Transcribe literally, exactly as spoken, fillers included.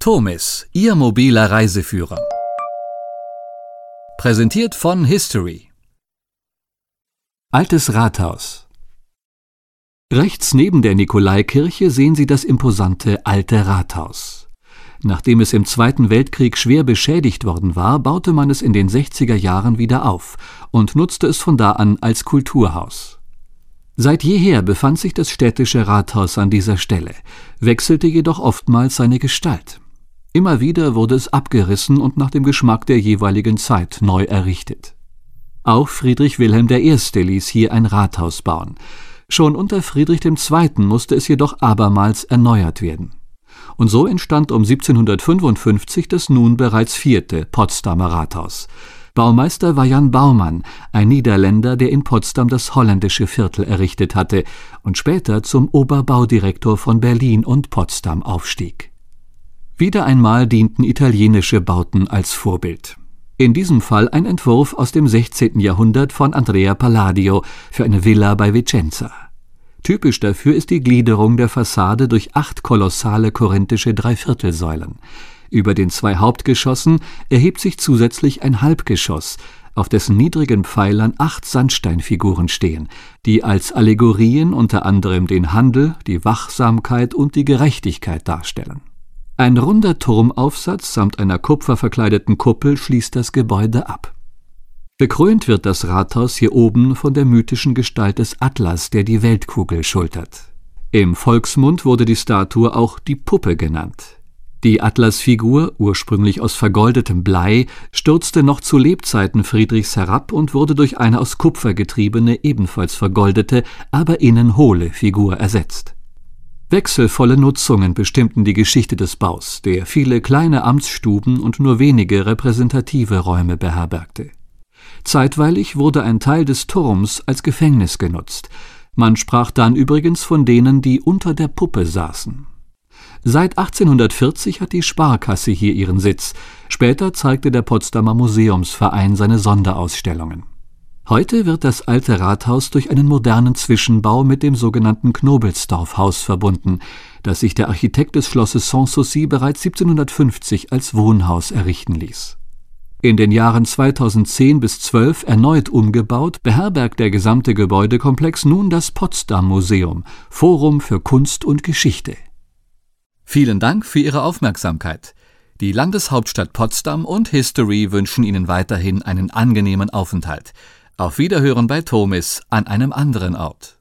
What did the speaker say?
Tomis, Ihr mobiler Reiseführer. Präsentiert von History. Altes Rathaus. Rechts neben der Nikolaikirche sehen Sie das imposante Alte Rathaus. Nachdem es im Zweiten Weltkrieg schwer beschädigt worden war, baute man es in den sechziger Jahren wieder auf und nutzte es von da an als Kulturhaus. Seit jeher befand sich das städtische Rathaus an dieser Stelle, wechselte jedoch oftmals seine Gestalt. Immer wieder wurde es abgerissen und nach dem Geschmack der jeweiligen Zeit neu errichtet. Auch Friedrich Wilhelm der Erste ließ hier ein Rathaus bauen. Schon unter Friedrich der Zweite musste es jedoch abermals erneuert werden. Und so entstand um siebzehnhundertfünfundfünfzig das nun bereits vierte Potsdamer Rathaus. Baumeister war Jan Baumann, ein Niederländer, der in Potsdam das holländische Viertel errichtet hatte und später zum Oberbaudirektor von Berlin und Potsdam aufstieg. Wieder einmal dienten italienische Bauten als Vorbild. In diesem Fall ein Entwurf aus dem sechzehnten Jahrhundert von Andrea Palladio für eine Villa bei Vicenza. Typisch dafür ist die Gliederung der Fassade durch acht kolossale korinthische Dreiviertelsäulen. Über den zwei Hauptgeschossen erhebt sich zusätzlich ein Halbgeschoss, auf dessen niedrigen Pfeilern acht Sandsteinfiguren stehen, die als Allegorien unter anderem den Handel, die Wachsamkeit und die Gerechtigkeit darstellen. Ein runder Turmaufsatz samt einer kupferverkleideten Kuppel schließt das Gebäude ab. Bekrönt wird das Rathaus hier oben von der mythischen Gestalt des Atlas, der die Weltkugel schultert. Im Volksmund wurde die Statue auch die Puppe genannt. Die Atlasfigur, ursprünglich aus vergoldetem Blei, stürzte noch zu Lebzeiten Friedrichs herab und wurde durch eine aus Kupfer getriebene, ebenfalls vergoldete, aber innen hohle Figur ersetzt. Wechselvolle Nutzungen bestimmten die Geschichte des Baus, der viele kleine Amtsstuben und nur wenige repräsentative Räume beherbergte. Zeitweilig wurde ein Teil des Turms als Gefängnis genutzt. Man sprach dann übrigens von denen, die unter der Puppe saßen. Seit achtzehnhundertvierzig hat die Sparkasse hier ihren Sitz. Später zeigte der Potsdamer Museumsverein seine Sonderausstellungen. Heute wird das Alte Rathaus durch einen modernen Zwischenbau mit dem sogenannten Knobelsdorff-Haus verbunden, das sich der Architekt des Schlosses Sanssouci bereits siebzehnhundertfünfzig als Wohnhaus errichten ließ. In den Jahren zweitausendzehn bis zwölf erneut umgebaut, beherbergt der gesamte Gebäudekomplex nun das Potsdam-Museum, Forum für Kunst und Geschichte. Vielen Dank für Ihre Aufmerksamkeit. Die Landeshauptstadt Potsdam und History wünschen Ihnen weiterhin einen angenehmen Aufenthalt. Auf Wiederhören bei Tomis an einem anderen Ort.